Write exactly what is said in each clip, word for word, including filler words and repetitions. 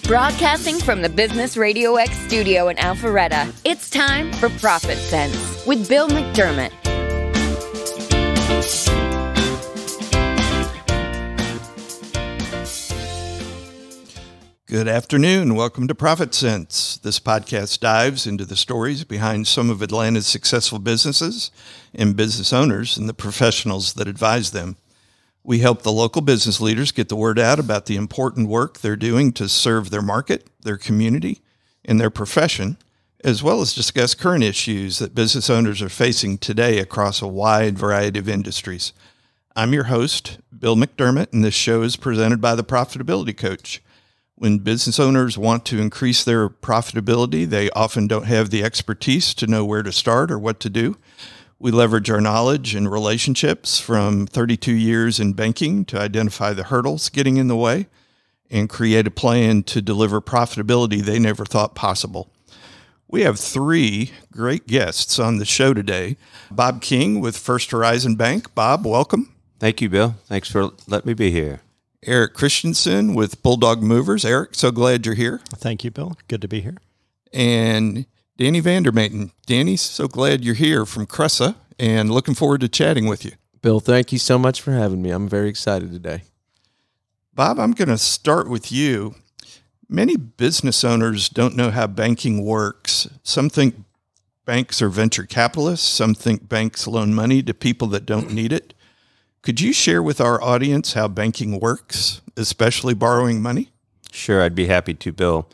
Broadcasting from the Business Radio X studio in Alpharetta, it's time for Profit Sense with Bill McDermott. Good afternoon. Welcome to Profit Sense. This podcast dives into the stories behind some of Atlanta's successful businesses and business owners and the professionals that advise them. We help the local business leaders get the word out about the important work they're doing to serve their market, their community, and their profession, as well as discuss current issues that business owners are facing today across a wide variety of industries. I'm your host, Bill McDermott, and this show is presented by the Profitability Coach. When business owners want to increase their profitability, they often don't have the expertise to know where to start or what to do. We leverage our knowledge and relationships from thirty-two years in banking to identify the hurdles getting in the way and create a plan to deliver profitability they never thought possible. We have three great guests on the show today. Bob King with First Horizon Bank. Bob, welcome. Thank you, Bill. Thanks for letting me be here. Eric Christensen with Bulldog Movers. Eric, so glad you're here. Thank you, Bill. Good to be here. And Danny Vandermaten. Danny, so glad you're here from Cressa and looking forward to chatting with you. Bill, thank you so much for having me. I'm very excited today. Bob, I'm going to start with you. Many business owners don't know how banking works. Some think banks are venture capitalists. Some think banks loan money to people that don't need it. Could you share with our audience how banking works, especially borrowing money? Sure, I'd be happy to, Bill.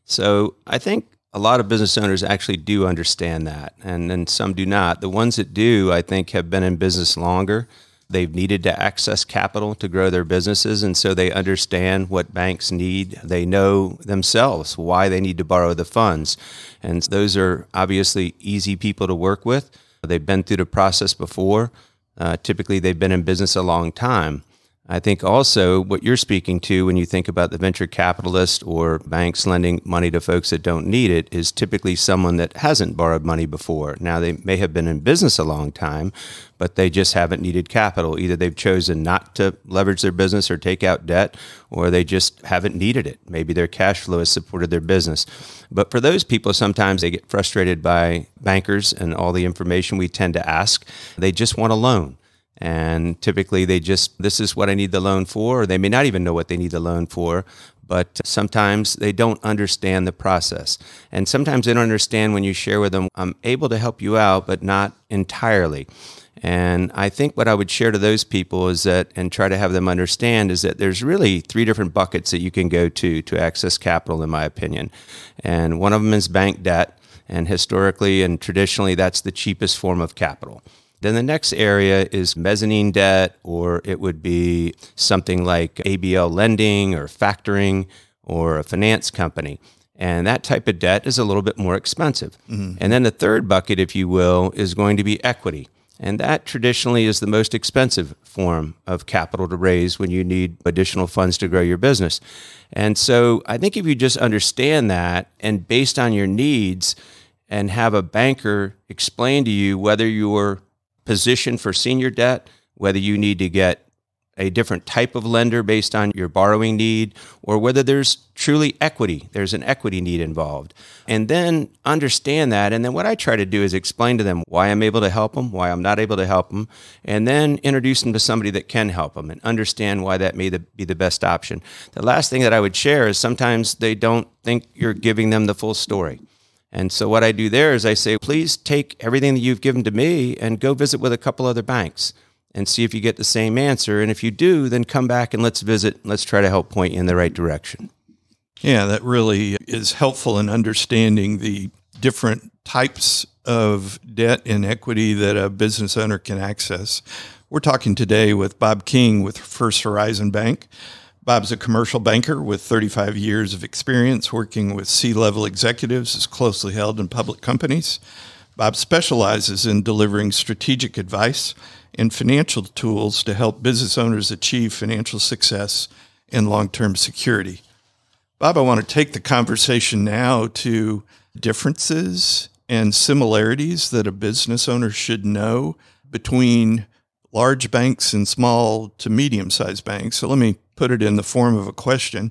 So I think a lot of business owners actually do understand that, and then some do not. The ones that do, I think, have been in business longer. They've needed to access capital to grow their businesses, and so they understand what banks need. They know themselves why they need to borrow the funds, and those are obviously easy people to work with. They've been through the process before. Uh, typically, they've been in business a long time. I think also what you're speaking to when you think about the venture capitalist or banks lending money to folks that don't need it is typically someone that hasn't borrowed money before. Now, they may have been in business a long time, but they just haven't needed capital. Either they've chosen not to leverage their business or take out debt, or they just haven't needed it. Maybe their cash flow has supported their business. But for those people, sometimes they get frustrated by bankers and all the information we tend to ask. They just want a loan. And typically they just, this is what I need the loan for, or they may not even know what they need the loan for, but sometimes they don't understand the process. And sometimes they don't understand when you share with them, I'm able to help you out, but not entirely. And I think what I would share to those people is that, and try to have them understand, is that there's really three different buckets that you can go to to access capital, in my opinion. And one of them is bank debt. And historically and traditionally, that's the cheapest form of capital. Then the next area is mezzanine debt, or it would be something like A B L lending or factoring or a finance company. And that type of debt is a little bit more expensive. Mm-hmm. And then the third bucket, if you will, is going to be equity. And that traditionally is the most expensive form of capital to raise when you need additional funds to grow your business. And so I think if you just understand that, and based on your needs, and have a banker explain to you whether you're position for senior debt, whether you need to get a different type of lender based on your borrowing need, or whether there's truly equity, there's an equity need involved. And then understand that. And then what I try to do is explain to them why I'm able to help them, why I'm not able to help them, and then introduce them to somebody that can help them and understand why that may be the best option. The last thing that I would share is sometimes they don't think you're giving them the full story. And so what I do there is I say, please take everything that you've given to me and go visit with a couple other banks and see if you get the same answer. And if you do, then come back and let's visit. Let's try to help point you in the right direction. Yeah, that really is helpful in understanding the different types of debt and equity that a business owner can access. We're talking today with Bob King with First Horizon Bank. Bob's a commercial banker with thirty-five years of experience working with C-level executives as closely held in public companies. Bob specializes in delivering strategic advice and financial tools to help business owners achieve financial success and long-term security. Bob, I want to take the conversation now to differences and similarities that a business owner should know between large banks and small to medium-sized banks. So let me put it in the form of a question.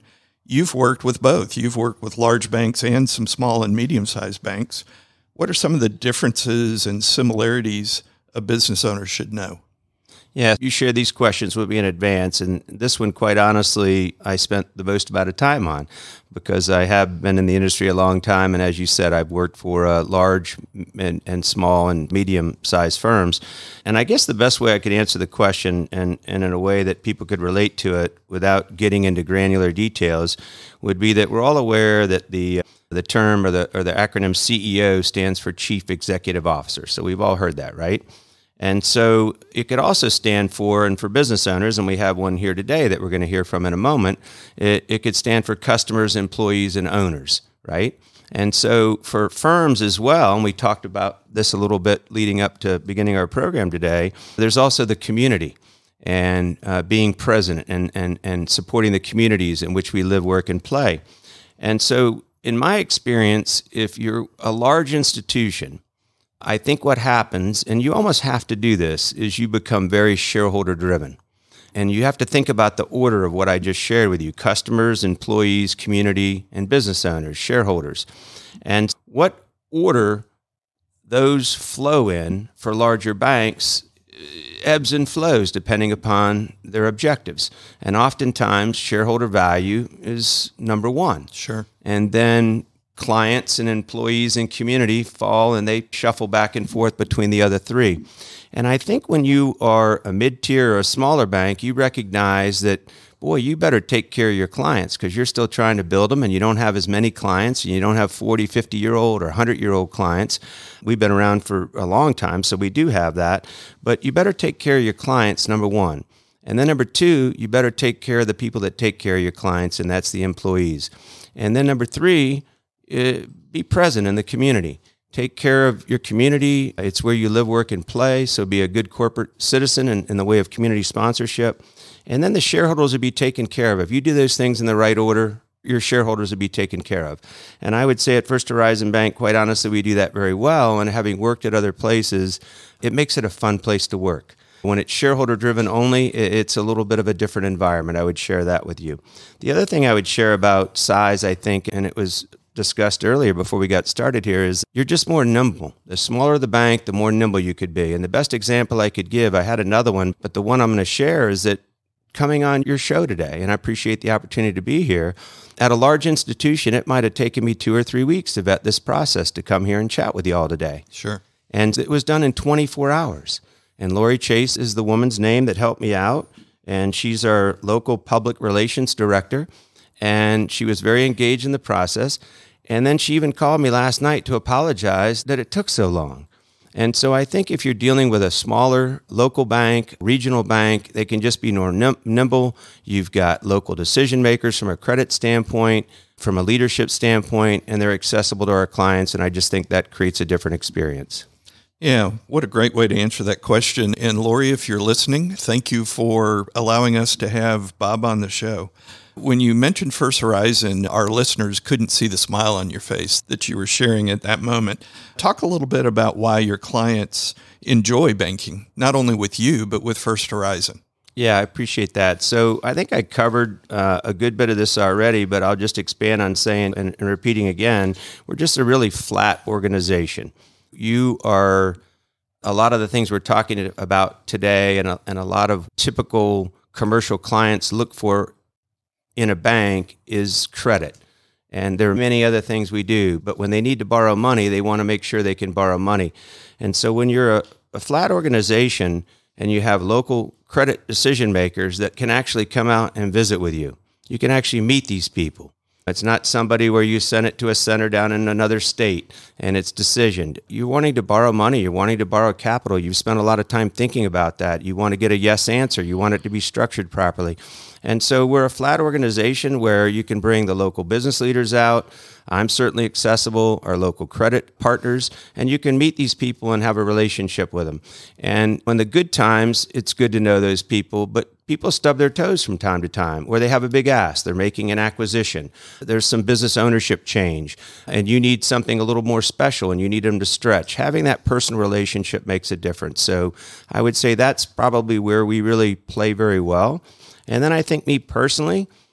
You've worked with both. You've worked with large banks and some small and medium-sized banks. What are some of the differences and similarities a business owner should know? Yeah, you shared these questions with me in advance, and this one, quite honestly, I spent the most amount of time on because I have been in the industry a long time, and as you said, I've worked for uh, large and, and small and medium-sized firms. And I guess the best way I could answer the question, and, and in a way that people could relate to it without getting into granular details, would be that we're all aware that the the term or the or the acronym C E O stands for Chief Executive Officer. So we've all heard that, right? And so it could also stand for, and for business owners, and we have one here today that we're going to hear from in a moment, it, it could stand for customers, employees, and owners, right? And so for firms as well, and we talked about this a little bit leading up to beginning our program today, there's also the community and uh, being present and, and, and supporting the communities in which we live, work, and play. And so in my experience, if you're a large institution, I think what happens, and you almost have to do this, is you become very shareholder driven. And you have to think about the order of what I just shared with you: customers, employees, community, and business owners, shareholders. And what order those flow in for larger banks ebbs and flows depending upon their objectives. And oftentimes shareholder value is number one. Sure. And then clients and employees and community fall, and they shuffle back and forth between the other three. And I think when you are a mid-tier or a smaller bank, you recognize that, boy, you better take care of your clients because you're still trying to build them, and you don't have as many clients, and you don't have forty, fifty-year-old or one hundred-year-old clients. We've been around for a long time, so we do have that. But you better take care of your clients, number one. And then number two, you better take care of the people that take care of your clients, and that's the employees. And then number three, Uh, be present in the community. Take care of your community. It's where you live, work, and play. So be a good corporate citizen in, in the way of community sponsorship. And then the shareholders will be taken care of. If you do those things in the right order, your shareholders will be taken care of. And I would say at First Horizon Bank, quite honestly, we do that very well. And having worked at other places, it makes it a fun place to work. When it's shareholder driven only, it's a little bit of a different environment. I would share that with you. The other thing I would share about size, I think, and it was discussed earlier before we got started here, is you're just more nimble. The smaller the bank, the more nimble you could be. And the best example I could give, I had another one, but the one I'm going to share is that coming on your show today, and I appreciate the opportunity to be here, at a large institution, it might have taken me two or three weeks to vet this process to come here and chat with you all today. Sure. And it was done in twenty-four hours. And Lori Chase is the woman's name that helped me out, and she's our local public relations director. And she was very engaged in the process. And then she even called me last night to apologize that it took so long. And so I think if you're dealing with a smaller local bank, regional bank, they can just be more nimble. You've got local decision makers from a credit standpoint, from a leadership standpoint, and they're accessible to our clients. And I just think that creates a different experience. Yeah, what a great way to answer that question. And Lori, if you're listening, thank you for allowing us to have Bob on the show. When you mentioned First Horizon, our listeners couldn't see the smile on your face that you were sharing at that moment. Talk a little bit about why your clients enjoy banking, not only with you, but with First Horizon. Yeah, I appreciate that. So I think I covered uh, a good bit of this already, but I'll just expand on saying and, and repeating again, we're just a really flat organization. You are a lot of the things we're talking about today, and a, and a lot of typical commercial clients look for in a bank is credit. And there are many other things we do, but when they need to borrow money, they want to make sure they can borrow money. And so when you're a, a flat organization and you have local credit decision makers that can actually come out and visit with you, you can actually meet these people. It's not somebody where you send it to a center down in another state and it's decisioned. You're wanting to borrow money. You're wanting to borrow capital. You've spent a lot of time thinking about that. You want to get a yes answer. You want it to be structured properly. And so we're a flat organization where you can bring the local business leaders out. I'm certainly accessible, our local credit partners, and you can meet these people and have a relationship with them. And when the good times, it's good to know those people, but people stub their toes from time to time, where they have a big ask, they're making an acquisition, there's some business ownership change, and you need something a little more special and you need them to stretch. Having that personal relationship makes a difference. So I would say that's probably where we really play very well. And then I think me personally,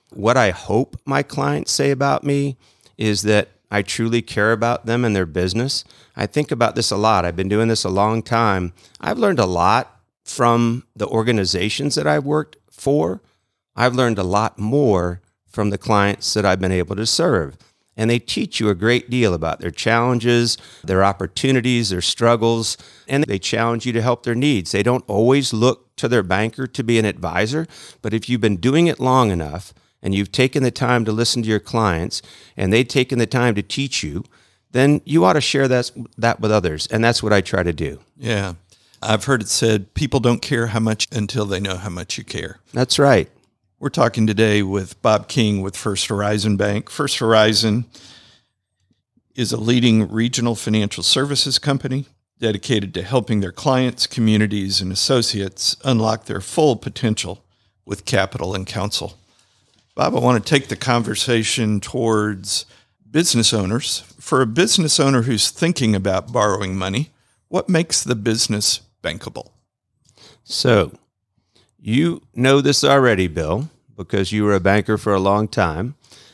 What I hope my clients say about me is that I truly care about them and their business. I think about this a lot. I've been doing this a long time. I've learned a lot from the organizations that I've worked for. I've learned a lot more from the clients that I've been able to serve. And they teach you a great deal about their challenges, their opportunities, their struggles, and they challenge you to help their needs. They don't always look to their banker to be an advisor, but if you've been doing it long enough and you've taken the time to listen to your clients and they've taken the time to teach you, then you ought to share that, that with others. And that's what I try to do. Yeah. I've heard it said, people don't care how much until they know how much you care. That's right. We're talking today with Bob King with First Horizon Bank. First Horizon is a leading regional financial services company dedicated to helping their clients, communities, and associates unlock their full potential with capital and counsel. Bob, I want to take the conversation towards business owners. For a business owner who's thinking about borrowing money, what makes the business bankable? So, you know this already, Bill, because you were a banker for a long time.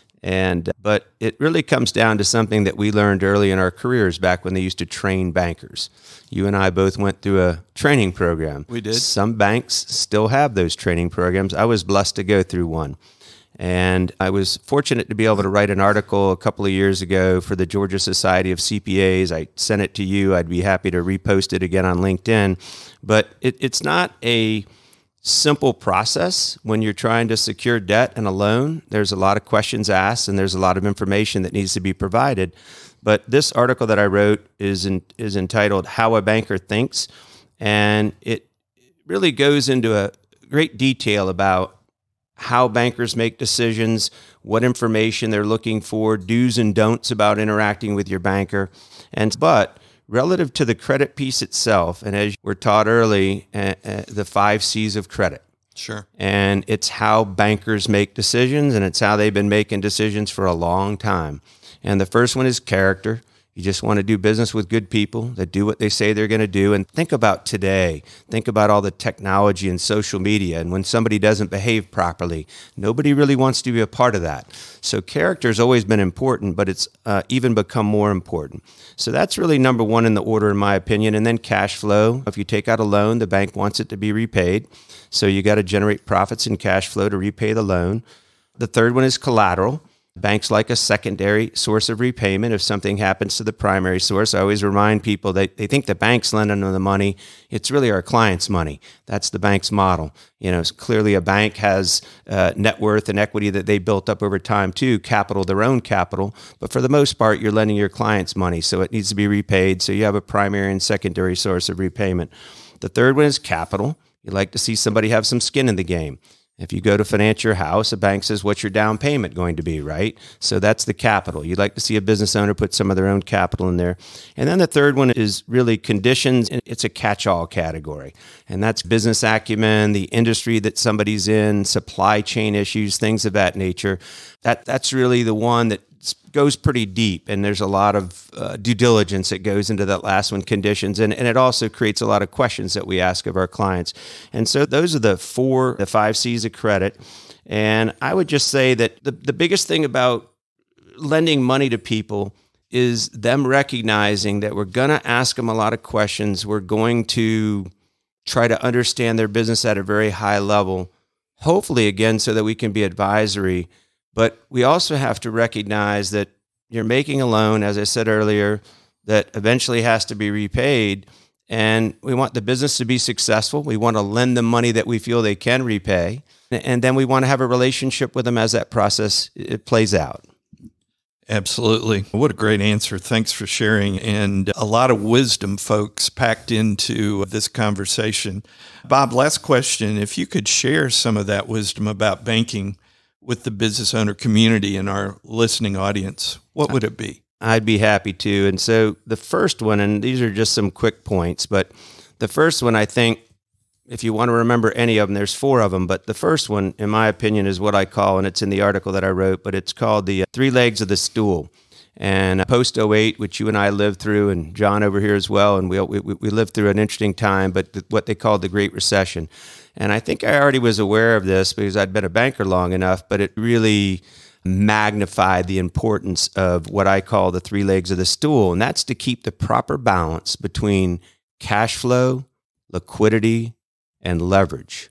And but it really comes down to something that we learned early in our careers back when they used to train bankers. You and I both went through a training program. We did. Some banks still have those training programs. I was blessed to go through one. And I was fortunate to be able to write an article a couple of years ago for the Georgia Society of C P As. I sent it to you. I'd be happy to repost it again on LinkedIn. But it, it's not a simple process when you're trying to secure debt and a loan. There's a lot of questions asked and there's a lot of information that needs to be provided. But this article that I wrote is in, is entitled How a Banker Thinks. And it really goes into a great detail about how bankers make decisions, what information they're looking for, do's and don'ts about interacting with your banker. And but relative to the credit piece itself, and as we're taught early, uh, uh, the five C's of credit. Sure. And it's how bankers make decisions, and it's how they've been making decisions for a long time. And the first one is character. You just want to do business with good people that do what they say they're going to do. And think about today. Think about all the technology and social media. And when somebody doesn't behave properly, nobody really wants to be a part of that. So character has always been important, but it's uh, even become more important. So that's really number one in the order, in my opinion. And then cash flow. If you take out a loan, the bank wants it to be repaid. So you got to generate profits and cash flow to repay the loan. The third one is collateral. Banks like a secondary source of repayment if something happens to the primary source. I always remind people that they think the bank's lending them the money. It's really our client's money. That's the bank's model. You know, clearly a bank has uh, net worth and equity that they built up over time too, capital, their own capital. But for the most part, you're lending your client's money, so it needs to be repaid. So you have a primary and secondary source of repayment. The third one is capital. You like to see somebody have some skin in the game. If you go to finance your house, a bank says, what's your down payment going to be, right? So that's the capital. You'd like to see a business owner put some of their own capital in there. And then the third one is really conditions. It's a catch-all category. And that's business acumen, the industry that somebody's in, supply chain issues, things of that nature. That That's really the one that goes pretty deep, and there's a lot of uh, due diligence that goes into that last one, conditions, and, and it also creates a lot of questions that we ask of our clients. And so those are the four, the five C's of credit. And I would just say that the, the biggest thing about lending money to people is them recognizing that we're going to ask them a lot of questions. We're going to try to understand their business at a very high level, hopefully, again, so that we can be advisory. But we also have to recognize that you're making a loan, as I said earlier, that eventually has to be repaid. And we want the business to be successful. We want to lend them money that we feel they can repay. And then we want to have a relationship with them as that process it plays out. Absolutely. What a great answer. Thanks for sharing. And a lot of wisdom, folks, packed into this conversation. Bob, last question. If you could share some of that wisdom about banking with the business owner community and our listening audience, what would it be? I'd be happy to. And so the first one, and these are just some quick points, but the first one, I think, if you want to remember any of them, there's four of them, but the first one, in my opinion, is what I call, and it's in the article that I wrote, but it's called the three legs of the stool. And post oh eight, which you and I lived through, and John over here as well, and we we, we lived through an interesting time, but the, what they called the Great Recession. And I think I already was aware of this because I'd been a banker long enough, but it really magnified the importance of what I call the three legs of the stool, and that's to keep the proper balance between cash flow, liquidity, and leverage.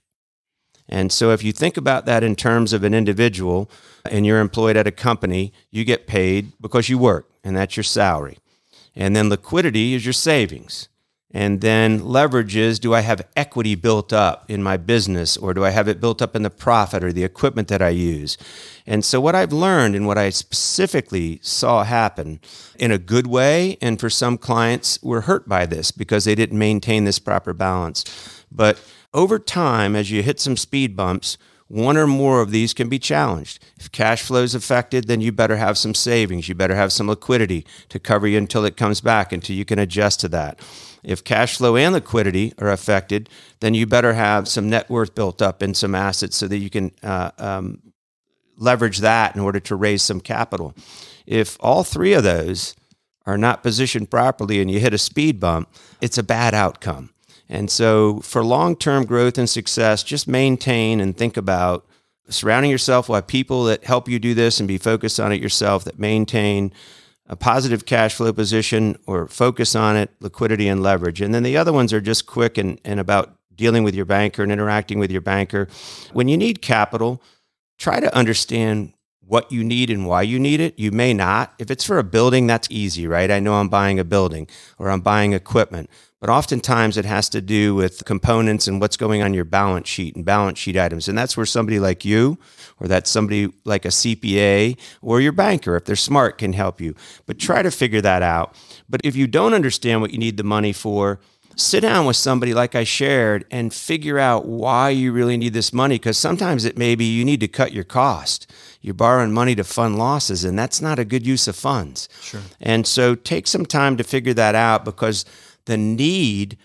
And so if you think about that in terms of an individual and you're employed at a company, you get paid because you work, and that's your salary. And then liquidity is your savings. And then leverage is, do I have equity built up in my business, or do I have it built up in the profit or the equipment that I use? And so what I've learned and what I specifically saw happen in a good way, and for some clients were hurt by this because they didn't maintain this proper balance. But over time, as you hit some speed bumps, one or more of these can be challenged. If cash flow is affected, then you better have some savings. You better have some liquidity to cover you until it comes back, until you can adjust to that. If cash flow and liquidity are affected, then you better have some net worth built up in some assets so that you can uh, um, leverage that in order to raise some capital. If all three of those are not positioned properly and you hit a speed bump, it's a bad outcome. And so for long-term growth and success, just maintain and think about surrounding yourself with people that help you do this and be focused on it yourself, that maintain a positive cash flow position or focus on it, liquidity and leverage. And then the other ones are just quick and, and about dealing with your banker and interacting with your banker. When you need capital, try to understand what you need and why you need it. You may not. If it's for a building, that's easy, right? I know I'm buying a building or I'm buying equipment. But oftentimes it has to do with components and what's going on your balance sheet and balance sheet items. And that's where somebody like you, or that's somebody like a C P A or your banker, if they're smart, can help you. But try to figure that out. But if you don't understand what you need the money for, sit down with somebody like I shared and figure out why you really need this money. Because sometimes it may be you need to cut your cost. You're borrowing money to fund losses, and that's not a good use of funds. Sure. And so take some time to figure that out, because the need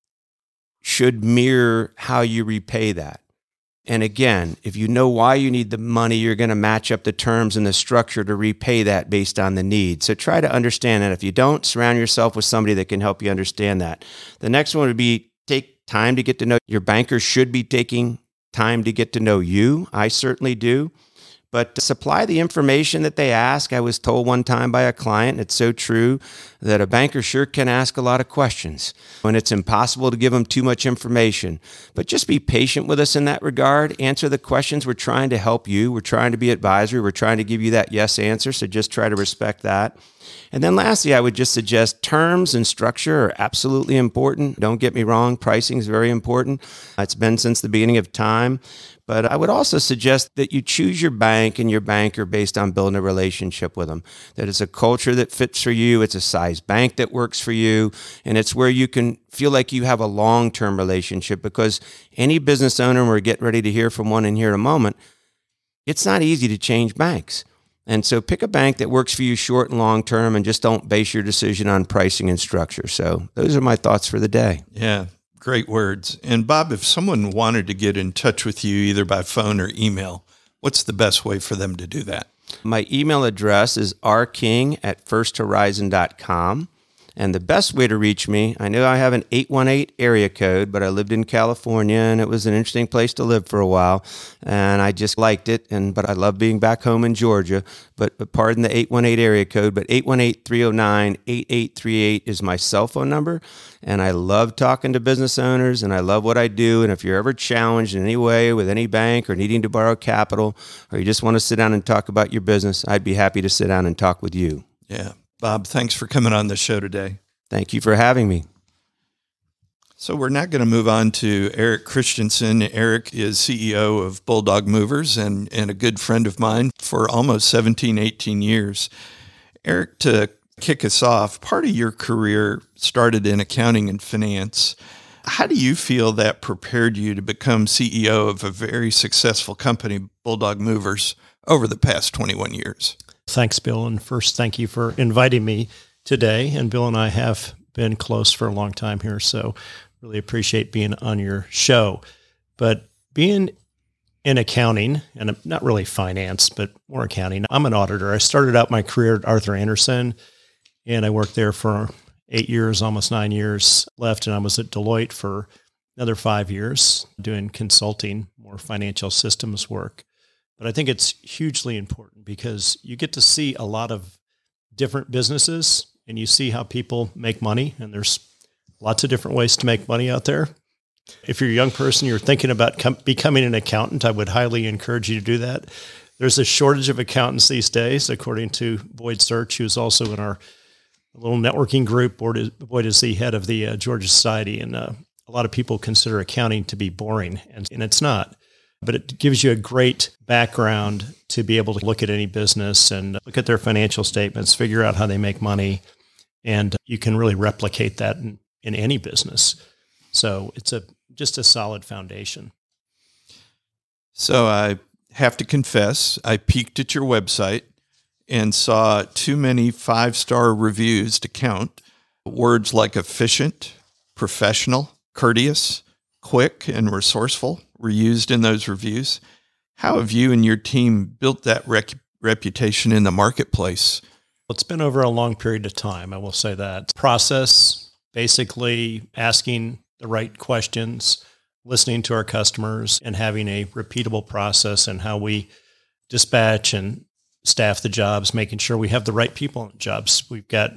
should mirror how you repay that. And again, if you know why you need the money, you're going to match up the terms and the structure to repay that based on the need. So try to understand that. If you don't, surround yourself with somebody that can help you understand that. The next one would be take time to get to know. Your banker should be taking time to get to know you. I certainly do. But supply the information that they ask. I was told one time by a client, and it's so true, that a banker sure can ask a lot of questions, and it's impossible to give them too much information. But just be patient with us in that regard. Answer the questions. We're trying to help you. We're trying to be advisory. We're trying to give you that yes answer, so just try to respect that. And then lastly, I would just suggest terms and structure are absolutely important. Don't get me wrong, pricing is very important. It's been since the beginning of time. But I would also suggest that you choose your bank and your banker based on building a relationship with them. That it's a culture that fits for you. It's a size bank that works for you. And it's where you can feel like you have a long-term relationship, because any business owner, and we're getting ready to hear from one in here in a moment, it's not easy to change banks. And so pick a bank that works for you short and long term, and just don't base your decision on pricing and structure. So those are my thoughts for the day. Yeah. Great words. And Bob, if someone wanted to get in touch with you either by phone or email, what's the best way for them to do that? My email address is r king at first horizon dot com. And the best way to reach me, I know I have an eight one eight area code, but I lived in California, and it was an interesting place to live for a while, and I just liked it. And but I love being back home in Georgia. But, but pardon the eight one eight area code, but eight one eight, three oh nine, eight eight three eight is my cell phone number. And I love talking to business owners, and I love what I do. And if you're ever challenged in any way with any bank or needing to borrow capital, or you just want to sit down and talk about your business, I'd be happy to sit down and talk with you. Yeah. Bob, thanks for coming on the show today. Thank you for having me. So we're now going to move on to Eric Christensen. Eric is C E O of Bulldog Movers and, and a good friend of mine for almost seventeen, eighteen years. Eric, to kick us off, part of your career started in accounting and finance. How do you feel that prepared you to become C E O of a very successful company, Bulldog Movers, over the past twenty-one years? Thanks, Bill. And first, thank you for inviting me today. And Bill and I have been close for a long time here, so really appreciate being on your show. But being in accounting, and not really finance, but more accounting. I'm an auditor. I started out my career at Arthur Andersen, and I worked there for eight years, almost nine years left, and I was at Deloitte for another five years doing consulting, more financial systems work. But I think it's hugely important because you get to see a lot of different businesses and you see how people make money, and there's lots of different ways to make money out there. If you're a young person, you're thinking about com- becoming an accountant, I would highly encourage you to do that. There's a shortage of accountants these days, according to Boyd Search, who's also in our little networking group. Boyd is, Boyd is the head of the uh, Georgia Society, and uh, a lot of people consider accounting to be boring, and, and it's not. But it gives you a great background to be able to look at any business and look at their financial statements, figure out how they make money, and you can really replicate that in, in any business. So it's a just a solid foundation. So I have to confess, I peeked at your website and saw too many five-star reviews to count. Words like efficient, professional, courteous, quick, and resourceful were used in those reviews. How have you and your team built that rec- reputation in the marketplace? It's been over a long period of time, I will say that. Process, basically asking the right questions, listening to our customers, and having a repeatable process in how we dispatch and staff the jobs, making sure we have the right people on jobs. We've got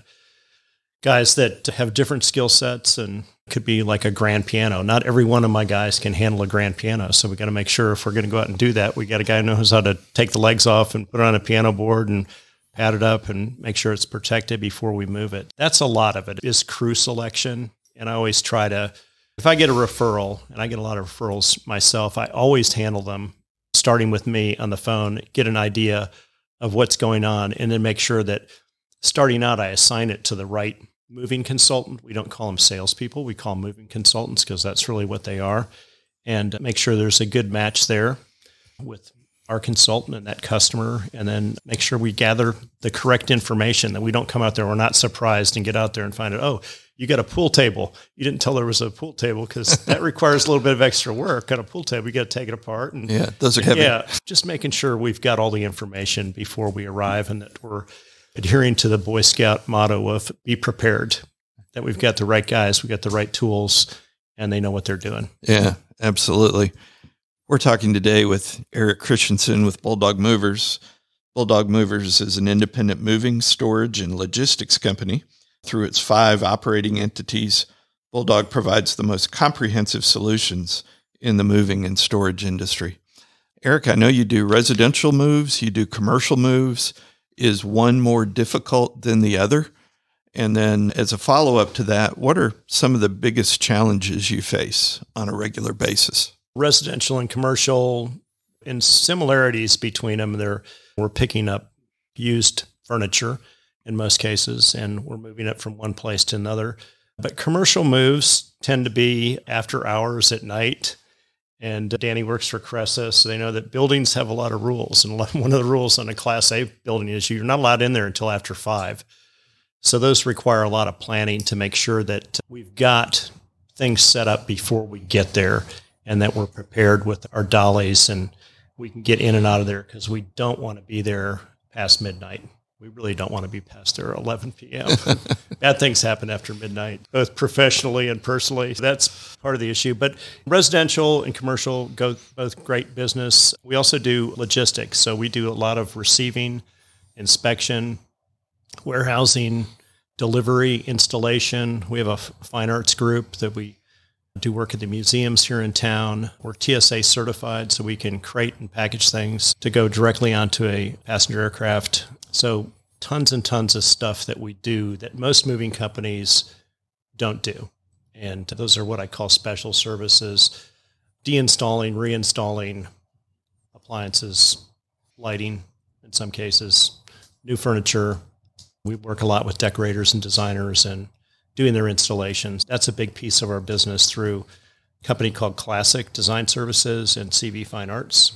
guys that have different skill sets, and could be like a grand piano. Not every one of my guys can handle a grand piano. So we got to make sure if we're going to go out and do that, we got a guy who knows how to take the legs off and put it on a piano board and pad it up and make sure it's protected before we move it. That's a lot of it is crew selection. And I always try to, if I get a referral, and I get a lot of referrals myself, I always handle them starting with me on the phone, get an idea of what's going on, and then make sure that starting out, I assign it to the right moving consultant. We don't call them salespeople. We call them moving consultants because that's really what they are. And make sure there's a good match there with our consultant and that customer, and then make sure we gather the correct information, that we don't come out there, we're not surprised and get out there and find out, oh, you got a pool table. You didn't tell there was a pool table, because that requires a little bit of extra work. On a pool table, you got to take it apart. And yeah, those are heavy. Yeah, just making sure we've got all the information before we arrive, and that we're adhering to the Boy Scout motto of be prepared, that we've got the right guys, we've got the right tools, and they know what they're doing. Yeah, absolutely. We're talking today with Eric Christensen with Bulldog Movers. Bulldog Movers is an independent moving, storage, and logistics company. Through its five operating entities, Bulldog provides the most comprehensive solutions in the moving and storage industry. Eric, I know you do residential moves, you do commercial moves. Is one more difficult than the other? And then as a follow-up to that, what are some of the biggest challenges you face on a regular basis? Residential and commercial, and similarities between them, they're, we're picking up used furniture in most cases, and we're moving it from one place to another. But commercial moves tend to be after hours at night. And Danny works for Cressa, so they know that buildings have a lot of rules. And one of the rules on a Class A building is you're not allowed in there until after five. So those require a lot of planning to make sure that we've got things set up before we get there, and that we're prepared with our dollies and we can get in and out of there, because we don't want to be there past midnight. We really don't want to be past there at eleven p.m. Bad things happen after midnight, both professionally and personally. That's part of the issue. But residential and commercial go both great business. We also do logistics. So we do a lot of receiving, inspection, warehousing, delivery, installation. We have a fine arts group that we do work at the museums here in town. We're T S A certified, so we can crate and package things to go directly onto a passenger aircraft. So tons and tons of stuff that we do that most moving companies don't do. And those are what I call special services: deinstalling, reinstalling appliances, lighting in some cases, new furniture. We work a lot with decorators and designers and doing their installations. That's a big piece of our business through a company called Classic Design Services and C V Fine Arts.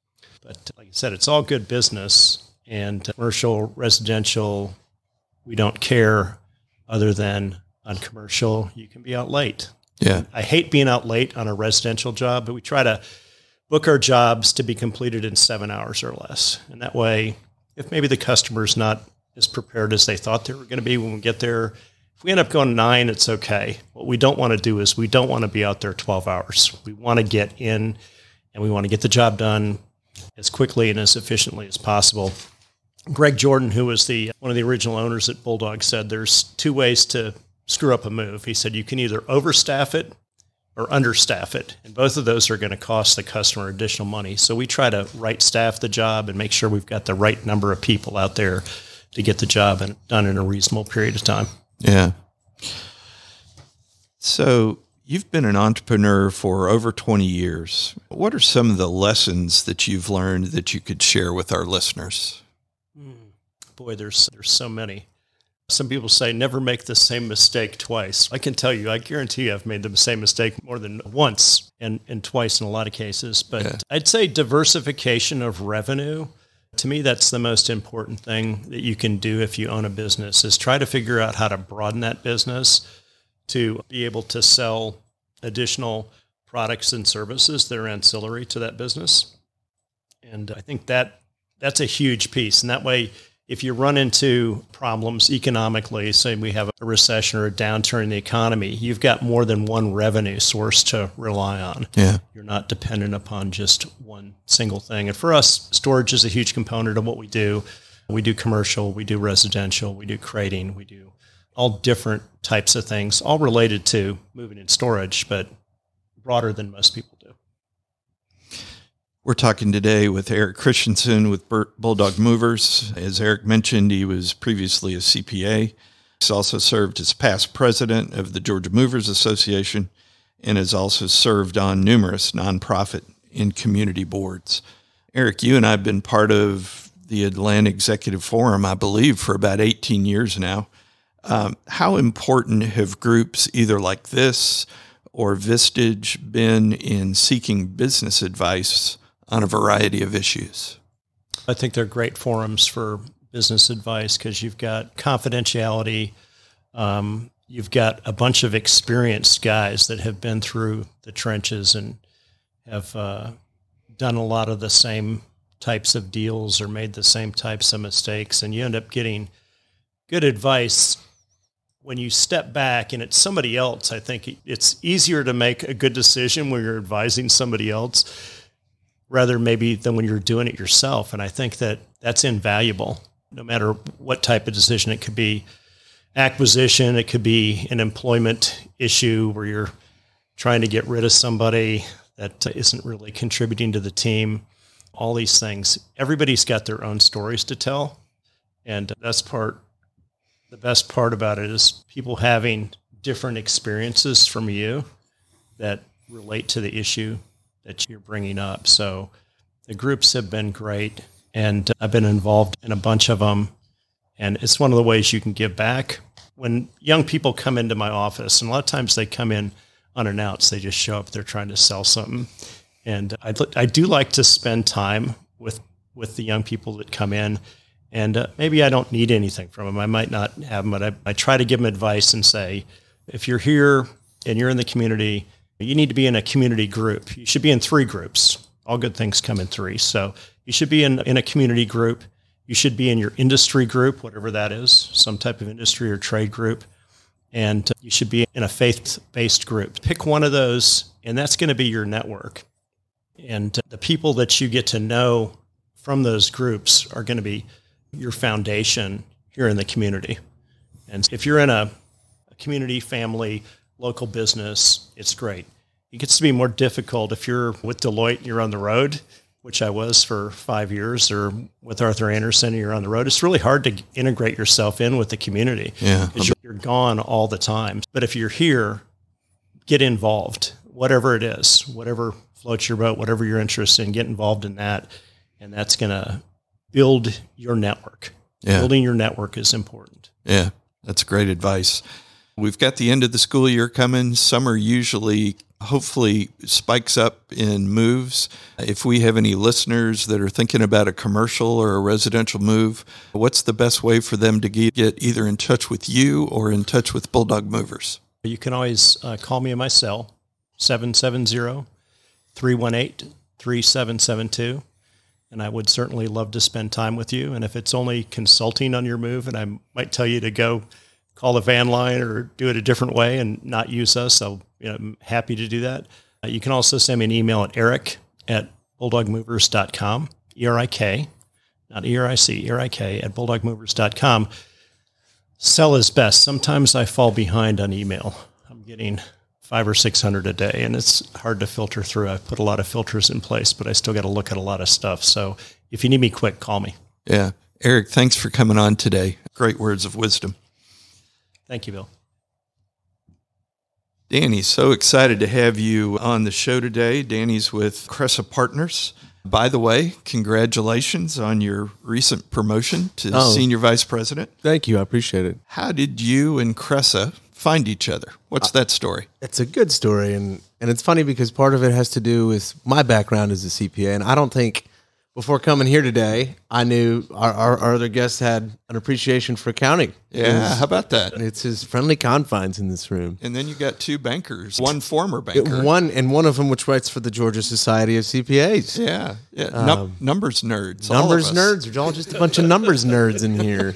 But like I said, it's all good business. And commercial, residential, we don't care, other than on commercial, you can be out late. Yeah. I hate being out late on a residential job, but we try to book our jobs to be completed in seven hours or less. And that way, if maybe the customer's not as prepared as they thought they were going to be when we get there, if we end up going nine, it's okay. What we don't want to do is we don't want to be out there twelve hours. We want to get in and we want to get the job done as quickly and as efficiently as possible. Greg Jordan, who was the one of the original owners at Bulldog, said there's two ways to screw up a move. He said you can either overstaff it or understaff it, and both of those are going to cost the customer additional money. So we try to right staff the job and make sure we've got the right number of people out there to get the job and done in a reasonable period of time. Yeah. So you've been an entrepreneur for over twenty years. What are some of the lessons that you've learned that you could share with our listeners? Boy, there's there's so many. Some people say never make the same mistake twice. I can tell you, I guarantee you I've made the same mistake more than once and, and twice in a lot of cases. But yeah. I'd say diversification of revenue. To me, that's the most important thing that you can do if you own a business, is try to figure out how to broaden that business to be able to sell additional products and services that are ancillary to that business. And I think that that's a huge piece. And that way, if you run into problems economically, say we have a recession or a downturn in the economy, you've got more than one revenue source to rely on. Yeah. You're not dependent upon just one single thing. And for us, storage is a huge component of what we do. We do commercial, we do residential, we do crating, we do all different types of things, all related to moving and storage, but broader than most people do. We're talking today with Eric Christensen with Bulldog Movers. As Eric mentioned, he was previously a C P A. He's also served as past president of the Georgia Movers Association and has also served on numerous nonprofit and community boards. Eric, you and I have been part of the Atlanta Executive Forum, I believe, for about eighteen years now. Um, how important have groups either like this or Vistage been in seeking business advice on a variety of issues? I think they're great forums for business advice because you've got confidentiality. Um, you've got a bunch of experienced guys that have been through the trenches and have uh, done a lot of the same types of deals or made the same types of mistakes. And you end up getting good advice when you step back and it's somebody else. I think it's easier to make a good decision when you're advising somebody else rather maybe than when you're doing it yourself. And I think that that's invaluable, no matter what type of decision. It could be acquisition, it could be an employment issue where you're trying to get rid of somebody that isn't really contributing to the team, all these things. Everybody's got their own stories to tell. And that's part, the best part about it is people having different experiences from you that relate to the issue that you're bringing up. So the groups have been great, and I've been involved in a bunch of them, and it's one of the ways you can give back. When young people come into my office, and a lot of times they come in unannounced, they just show up, they're trying to sell something. And I I do like to spend time with, with the young people that come in, and uh, maybe I don't need anything from them. I might not have them, but I, I try to give them advice and say, if you're here and you're in the community, you need to be in a community group. You should be in three groups. All good things come in three. So you should be in, in a community group. You should be in your industry group, whatever that is, some type of industry or trade group. And you should be in a faith-based group. Pick one of those, and that's going to be your network. And the people that you get to know from those groups are going to be your foundation here in the community. And if you're in a, a community, family, local business, it's great. It gets to be more difficult if you're with Deloitte and you're on the road, which I was for five years, or with Arthur Andersen and you're on the road. It's really hard to integrate yourself in with the community. Yeah, because you're, you're gone all the time. But if you're here, get involved, whatever it is, whatever floats your boat, whatever you're interested in, get involved in that. And that's going to build your network. Yeah. Building your network is important. Yeah, that's great advice. We've got the end of the school year coming. Summer usually, hopefully, spikes up in moves. If we have any listeners that are thinking about a commercial or a residential move, what's the best way for them to get either in touch with you or in touch with Bulldog Movers? You can always uh, call me on my cell, seven seven zero, three one eight, three seven seven two. And I would certainly love to spend time with you. And if it's only consulting on your move, and I might tell you to go call the van line or do it a different way and not use us, I'll, you know, I'm happy to do that. Uh, you can also send me an email at eric at bulldog movers dot com, E R I K, not E R I C, E R I K at bulldog movers dot com. Sell is best. Sometimes I fall behind on email. I'm getting five or six hundred a day, and it's hard to filter through. I've put a lot of filters in place, but I still got to look at a lot of stuff. So if you need me quick, call me. Yeah. Eric, thanks for coming on today. Great words of wisdom. Thank you, Bill. Danny, so excited to have you on the show today. Danny's with Cressa Partners. By the way, congratulations on your recent promotion to Oh. Senior Vice President. Thank you. I appreciate it. How did you and Cressa find each other? What's that story? It's a good story. And, and it's funny because part of it has to do with my background as a C P A. And I don't think before coming here today, I knew our, our, our other guests had an appreciation for accounting. Yeah, how about that? It's his friendly confines in this room. And then you got two bankers, one former banker. One and one of them, which writes for the Georgia Society of C P As. Yeah, yeah. Num- numbers nerds. all of Numbers us. nerds. We're all just a bunch of numbers nerds in here.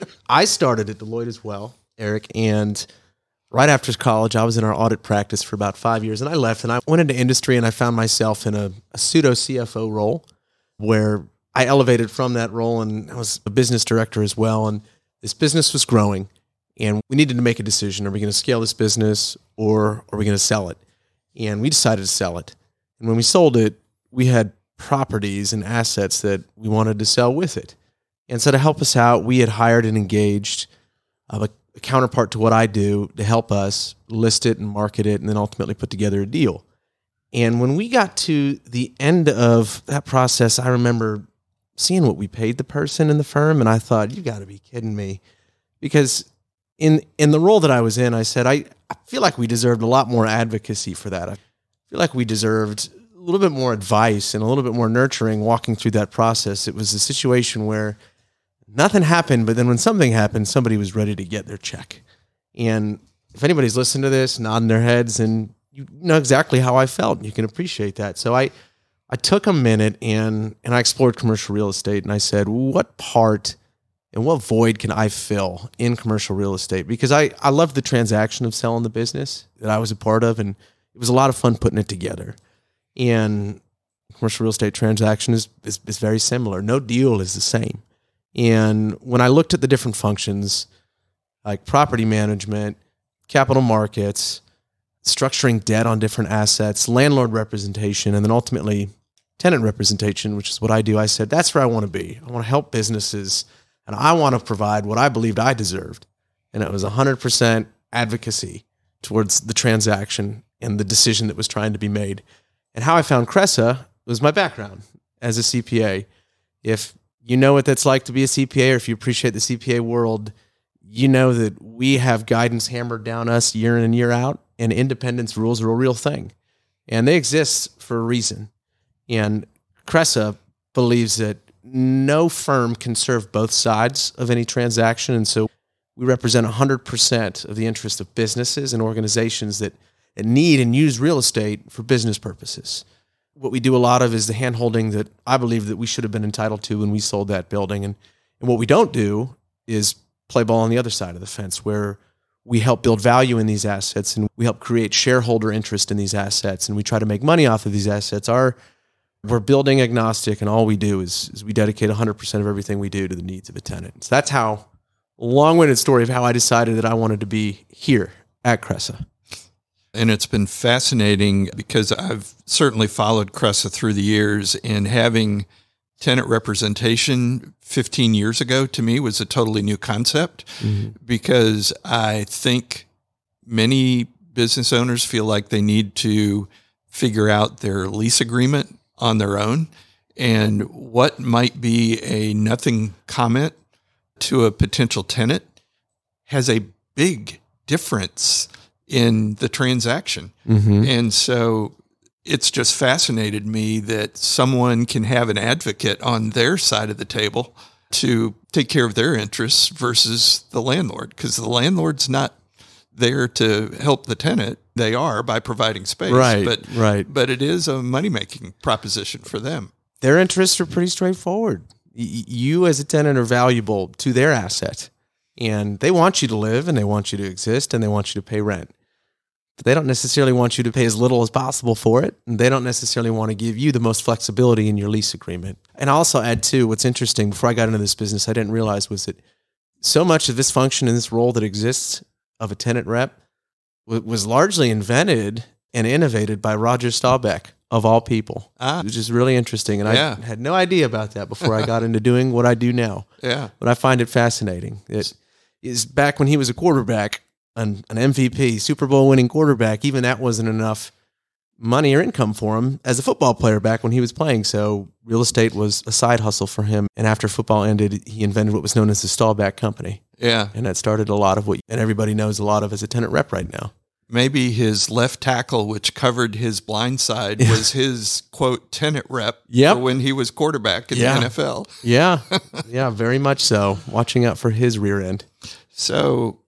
I started at Deloitte as well, Eric, and right after college, I was in our audit practice for about five years, and I left, and I went into industry, and I found myself in a, a pseudo C F O role, where I elevated from that role, and I was a business director as well, and this business was growing, and we needed to make a decision. Are we going to scale this business, or are we going to sell it? And we decided to sell it. And when we sold it, we had properties and assets that we wanted to sell with it. And so to help us out, we had hired and engaged uh, a counterpart to what I do to help us list it and market it and then ultimately put together a deal. And when we got to the end of that process, I remember seeing what we paid the person in the firm, and I thought, you got to be kidding me. Because in in the role that I was in, I said, I, I feel like we deserved a lot more advocacy for that. I feel like we deserved a little bit more advice and a little bit more nurturing walking through that process. It was a situation where nothing happened, but then when something happened, somebody was ready to get their check. And if anybody's listening to this, nodding their heads, and you know exactly how I felt, and you can appreciate that. So I, I took a minute and and I explored commercial real estate, and I said, what part and what void can I fill in commercial real estate? Because I, I loved the transaction of selling the business that I was a part of, and it was a lot of fun putting it together. And commercial real estate transaction is, is, is very similar. No deal is the same. And when I looked at the different functions, like property management, capital markets, structuring debt on different assets, landlord representation, and then ultimately tenant representation, which is what I do, I said, that's where I want to be. I want to help businesses, and I want to provide what I believed I deserved. And it was one hundred percent advocacy towards the transaction and the decision that was trying to be made. And how I found Cressa was my background as a C P A. If you know what that's like to be a C P A, or if you appreciate the C P A world, you know that we have guidance hammered down us year in and year out, and independence rules are a real thing. And they exist for a reason. And Cressa believes that no firm can serve both sides of any transaction. And so we represent one hundred percent of the interest of businesses and organizations that, that need and use real estate for business purposes. What we do a lot of is the hand-holding that I believe that we should have been entitled to when we sold that building. And, and what we don't do is play ball on the other side of the fence, where we help build value in these assets, and we help create shareholder interest in these assets, and we try to make money off of these assets. Our, we're building agnostic, and all we do is, is we dedicate one hundred percent of everything we do to the needs of a tenant. So that's how, long-winded story of how I decided that I wanted to be here at Cressa. And it's been fascinating because I've certainly followed Cressa through the years, and having tenant representation fifteen years ago to me was a totally new concept, mm-hmm. because I think many business owners feel like they need to figure out their lease agreement on their own, and what might be a nothing comment to a potential tenant has a big difference in the transaction. Mm-hmm. And so it's just fascinated me that someone can have an advocate on their side of the table to take care of their interests versus the landlord, because the landlord's not there to help the tenant. they are by providing space. Right, but, right. But it is a money-making proposition for them. Their interests are pretty straightforward. Y- you as a tenant are valuable to their asset, and they want you to live, and they want you to exist, and they want you to pay rent. But they don't necessarily want you to pay as little as possible for it, and they don't necessarily want to give you the most flexibility in your lease agreement. And I'll also add, too, what's interesting, before I got into this business, I didn't realize was that so much of this function and this role that exists of a tenant rep w- was largely invented and innovated by Roger Staubach, of all people, Ah. which is really interesting. And Yeah. I had no idea about that before I got into doing what I do now. Yeah. But I find it fascinating. It is back when he was a quarterback, an, an M V P, Super Bowl winning quarterback, even that wasn't enough money or income for him as a football player back when he was playing. So real estate was a side hustle for him. And after football ended, he invented what was known as the Staubach Company. Yeah. And that started a lot of what, and everybody knows a lot of as a tenant rep right now. Maybe his left tackle, which covered his blind side, was his, quote, tenant rep Yep. for when he was quarterback in Yeah. the N F L. Yeah. Yeah, very much so. Watching out for his rear end. So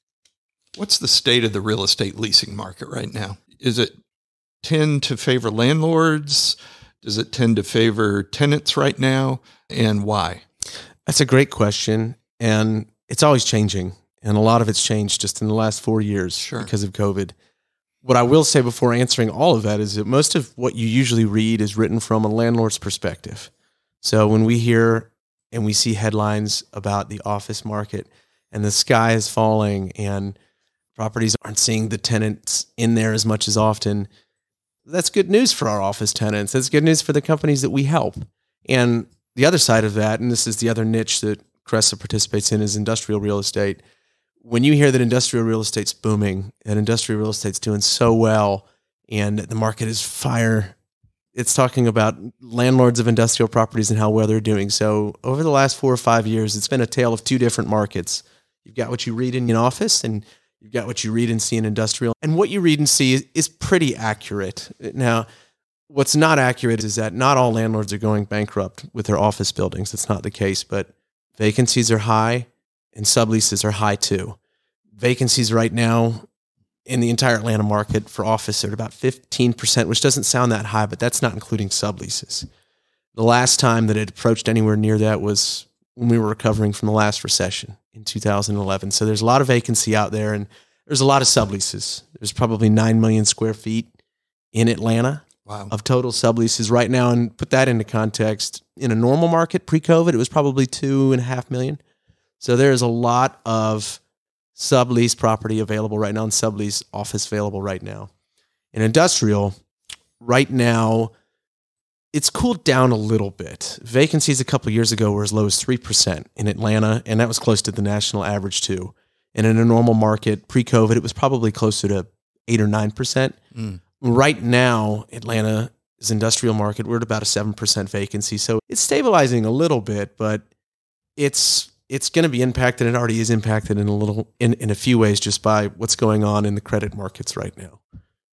what's the state of the real estate leasing market right now? Is it tend to favor landlords? Does it tend to favor tenants right now? And why? That's a great question. And it's always changing. And a lot of it's changed just in the last four years Sure. because of COVID. What I will say before answering all of that is that most of what you usually read is written from a landlord's perspective. So when we hear and we see headlines about the office market and the sky is falling and properties aren't seeing the tenants in there as much as often, that's good news for our office tenants. That's good news for the companies that we help. And the other side of that, and this is the other niche that Cressa participates in, is industrial real estate. When you hear that industrial real estate's booming and industrial real estate's doing so well and the market is fire, it's talking about landlords of industrial properties and how well they're doing. So over the last four or five years, it's been a tale of two different markets. You've got what you read in an office and you've got what you read and see in industrial. And what you read and see is, is pretty accurate. Now, what's not accurate is that not all landlords are going bankrupt with their office buildings. That's not the case, but vacancies are high and subleases are high too. Vacancies right now in the entire Atlanta market for office are at about fifteen percent, which doesn't sound that high, but that's not including subleases. The last time that it approached anywhere near that was when we were recovering from the last recession in two thousand eleven. So there's a lot of vacancy out there and there's a lot of subleases. There's probably nine million square feet in Atlanta. Wow. Of total subleases right now. And put that into context, in a normal market pre-COVID, it was probably two and a half million. So there's a lot of sublease property available right now and sublease office available right now. In industrial, right now, it's cooled down a little bit. Vacancies a couple of years ago were as low as three percent in Atlanta, and that was close to the national average too. And in a normal market pre-COVID, it was probably closer to eight or nine percent. Mm. Right now, Atlanta's industrial market, we're at about a seven percent vacancy. So it's stabilizing a little bit, but it's it's going to be impacted, and already is impacted in a little in, in a few ways just by what's going on in the credit markets right now.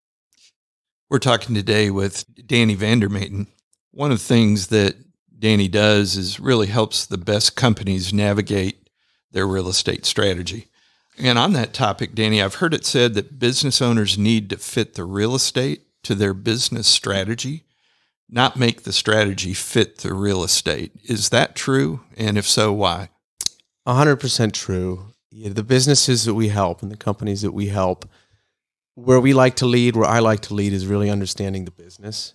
We're talking today with Danny Vandermaten. One of the things that Danny does is really helps the best companies navigate their real estate strategy. And on that topic, Danny, I've heard it said that business owners need to fit the real estate to their business strategy, not make the strategy fit the real estate. Is that true? And if so, why? one hundred percent true. Yeah, the businesses that we help and the companies that we help, where we like to lead, where I like to lead, is really understanding the business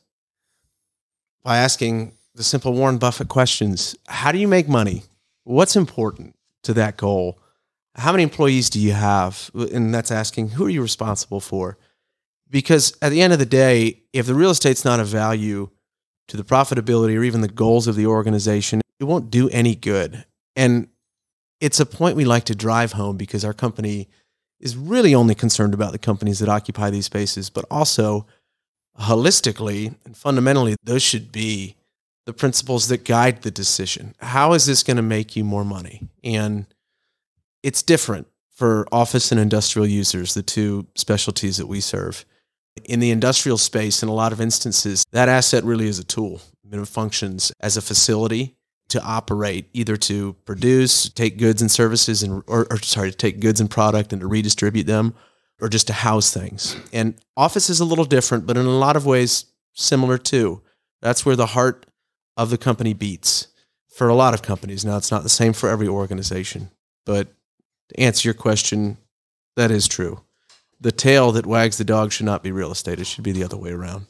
by asking the simple Warren Buffett questions. How do you make money? What's important to that goal? How many employees do you have? And that's asking, who are you responsible for? Because at the end of the day, if the real estate's not of value to the profitability or even the goals of the organization, it won't do any good. And it's a point we like to drive home because our company is really only concerned about the companies that occupy these spaces, but also holistically and fundamentally, those should be the principles that guide the decision. How is this going to make you more money? And it's different for office and industrial users, the two specialties that we serve. In the industrial space, in a lot of instances, that asset really is a tool. It functions as a facility to operate, either to produce, take goods and services, and or, or sorry, to take goods and product and to redistribute them, or just to house things. And office is a little different, but in a lot of ways similar too. That's where the heart of the company beats for a lot of companies. Now, it's not the same for every organization, but to answer your question, that is true. The tail that wags the dog should not be real estate. It should be the other way around.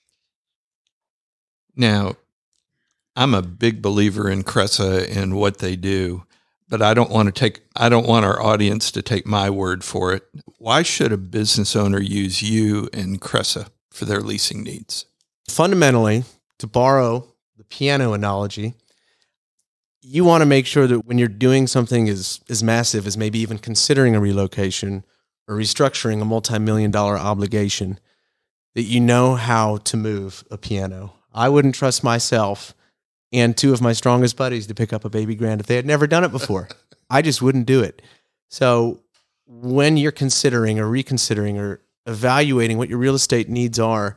Now, I'm a big believer in Cresa and what they do, but I don't want to take, I don't want our audience to take my word for it. Why should a business owner use you and Cresa for their leasing needs? Fundamentally, to borrow the piano analogy, you want to make sure that when you're doing something as, as massive as maybe even considering a relocation or restructuring a multi-million dollar obligation, that you know how to move a piano. I wouldn't trust myself and two of my strongest buddies to pick up a baby grand if they had never done it before. I just wouldn't do it. So when you're considering or reconsidering or evaluating what your real estate needs are,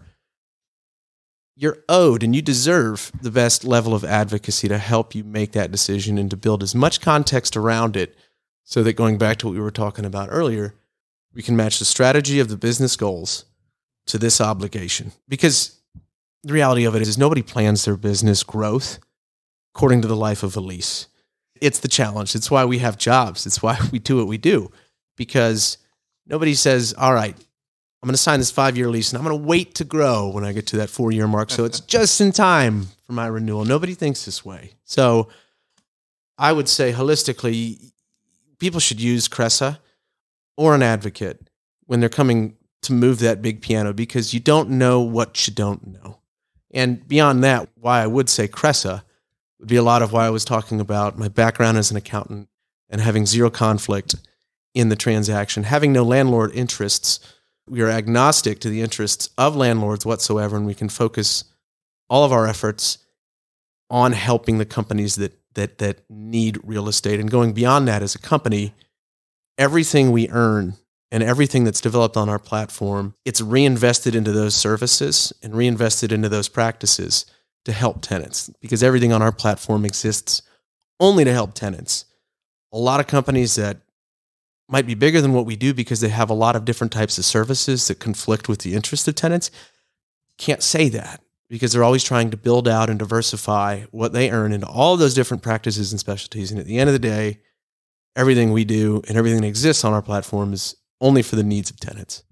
you're owed and you deserve the best level of advocacy to help you make that decision and to build as much context around it so that, going back to what we were talking about earlier, we can match the strategy of the business goals to this obligation. Because the reality of it is nobody plans their business growth according to the life of a lease. It's the challenge. It's why we have jobs. It's why we do what we do. Because nobody says, all right, I'm going to sign this five-year lease and I'm going to wait to grow when I get to that four-year mark. So it's just in time for my renewal. Nobody thinks this way. So I would say holistically, people should use Cresa or an advocate when they're coming to move that big piano, because you don't know what you don't know. And beyond that, why I would say Cresa would be a lot of why I was talking about my background as an accountant and having zero conflict in the transaction, having no landlord interests. We are agnostic to the interests of landlords whatsoever, and we can focus all of our efforts on helping the companies that that that need real estate. And going beyond that, as a company, everything we earn and everything that's developed on our platform, it's reinvested into those services and reinvested into those practices to help tenants, because everything on our platform exists only to help tenants. A lot of companies that might be bigger than what we do because they have a lot of different types of services that conflict with the interest of tenants can't say that, because they're always trying to build out and diversify what they earn into all of those different practices and specialties. And at the end of the day, everything we do and everything that exists on our platform is only for the needs of tenants.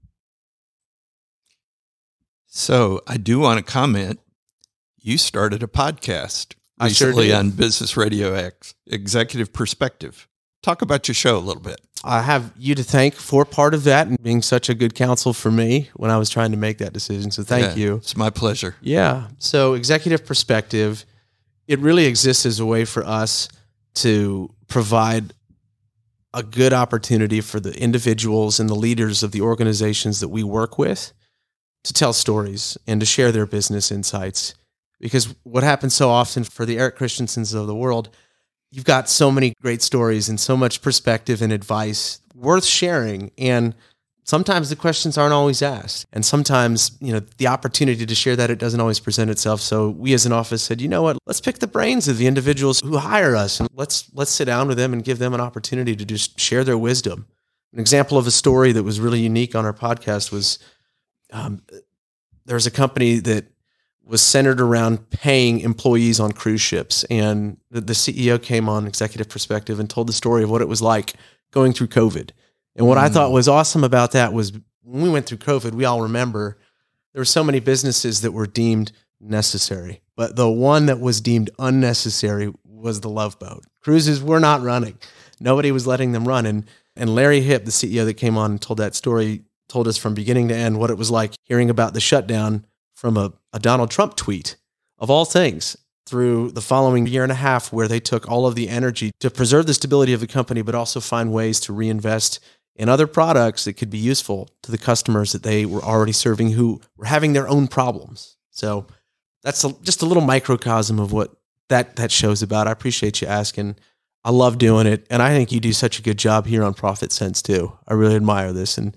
So I do want to comment. You started a podcast I sure recently did. on Business Radio X, Executive Perspective. Talk about your show a little bit. I have you to thank for part of that and being such a good counsel for me when I was trying to make that decision. So thank Yeah, you. It's my pleasure. Yeah. So Executive Perspective, it really exists as a way for us to provide a good opportunity for the individuals and the leaders of the organizations that we work with to tell stories and to share their business insights. Because what happens so often for the Eric Christensens of the world, you've got so many great stories and so much perspective and advice worth sharing. And sometimes the questions aren't always asked. And sometimes, you know, the opportunity to share that, it doesn't always present itself. So we as an office said, you know what, let's pick the brains of the individuals who hire us and let's, let's sit down with them and give them an opportunity to just share their wisdom. An example of a story that was really unique on our podcast was um, there was a company that was centered around paying employees on cruise ships. And the, the C E O came on Executive Perspective and told the story of what it was like going through COVID. And what mm. I thought was awesome about that was when we went through COVID, we all remember there were so many businesses that were deemed necessary, but the one that was deemed unnecessary was the Love Boat. Cruises were not running. Nobody was letting them run. And, and Larry Hipp, the C E O that came on and told that story, told us from beginning to end what it was like hearing about the shutdown from a, a Donald Trump tweet, of all things, through the following year and a half, where they took all of the energy to preserve the stability of the company, but also find ways to reinvest in other products that could be useful to the customers that they were already serving who were having their own problems. So that's a, just a little microcosm of what that, that show's about. I appreciate you asking. I love doing it. And I think you do such a good job here on Profit Sense too. I really admire this. And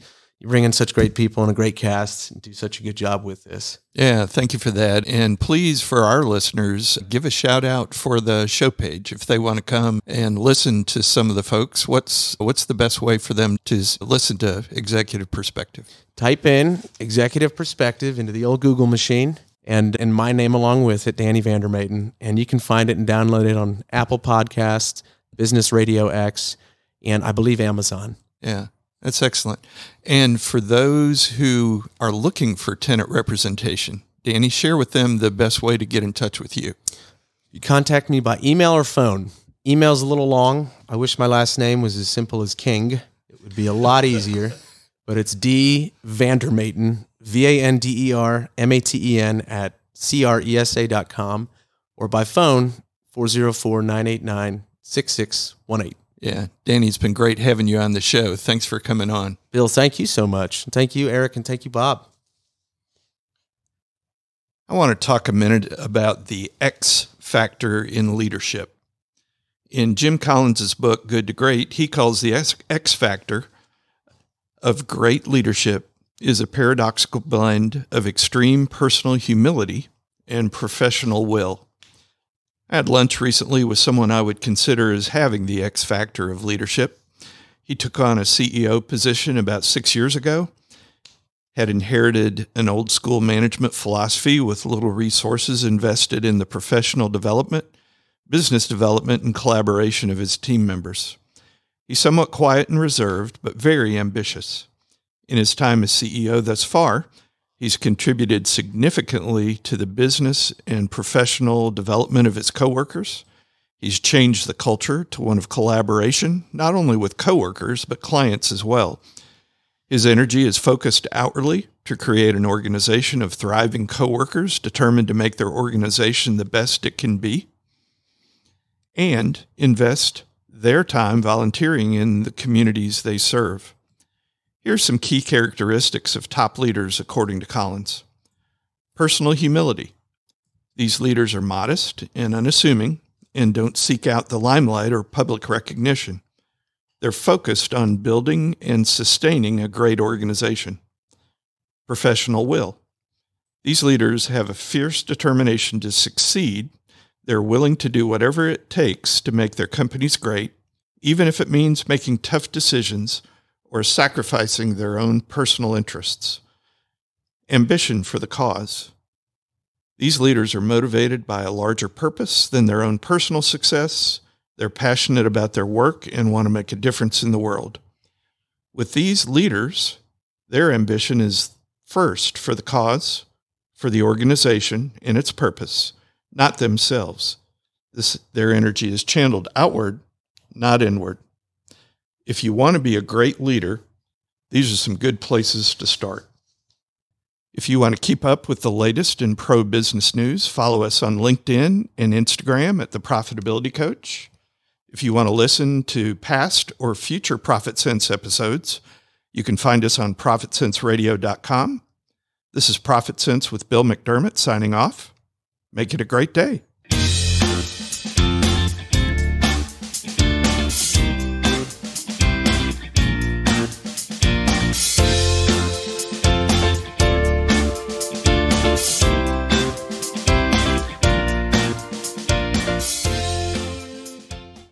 you bring in such great people and a great cast and do such a good job with this. Yeah, thank you for that. And please, for our listeners, give a shout out for the show page. If they want to come and listen to some of the folks, what's what's the best way for them to listen to Executive Perspective? Type in Executive Perspective into the old Google machine and, and my name along with it, Danny Vandermaten, and you can find it and download it on Apple Podcasts, Business Radio X, and I believe Amazon. Yeah. That's excellent. And for those who are looking for tenant representation, Danny, share with them the best way to get in touch with you. You contact me by email or phone. Email's a little long. I wish my last name was as simple as King. It would be a lot easier. But it's D Vandermaten, V A N D E R M A T E N at C R E S A dot com, or by phone, four oh four, nine eight nine, six six one eight. Yeah, Danny, it's been great having you on the show. Thanks for coming on. Bill, thank you so much. Thank you, Eric, and thank you, Bob. I want to talk a minute about the X factor in leadership. In Jim Collins' book, Good to Great, he calls the X factor of great leadership is a paradoxical blend of extreme personal humility and professional will. I had lunch recently with someone I would consider as having the X factor of leadership. He took on a C E O position about six years ago, had inherited an old school management philosophy with little resources invested in the professional development, business development, and collaboration of his team members. He's somewhat quiet and reserved, but very ambitious. In his time as C E O thus far, he's contributed significantly to the business and professional development of his coworkers. He's changed the culture to one of collaboration, not only with coworkers, but clients as well. His energy is focused outwardly to create an organization of thriving coworkers determined to make their organization the best it can be, and invest their time volunteering in the communities they serve. Here's some key characteristics of top leaders according to Collins. Personal humility. These leaders are modest and unassuming and don't seek out the limelight or public recognition. They're focused on building and sustaining a great organization. Professional will. These leaders have a fierce determination to succeed. They're willing to do whatever it takes to make their companies great, even if it means making tough decisions or sacrificing their own personal interests. Ambition for the cause. These leaders are motivated by a larger purpose than their own personal success. They're passionate about their work and want to make a difference in the world. With these leaders, their ambition is first for the cause, for the organization and its purpose, not themselves. This, their energy is channeled outward, not inward. If you want to be a great leader, these are some good places to start. If you want to keep up with the latest in pro business news, follow us on LinkedIn and Instagram at The Profitability Coach. If you want to listen to past or future Profit Sense episodes, you can find us on profit sense radio dot com. This is Profit Sense with Bill McDermott signing off. Make it a great day.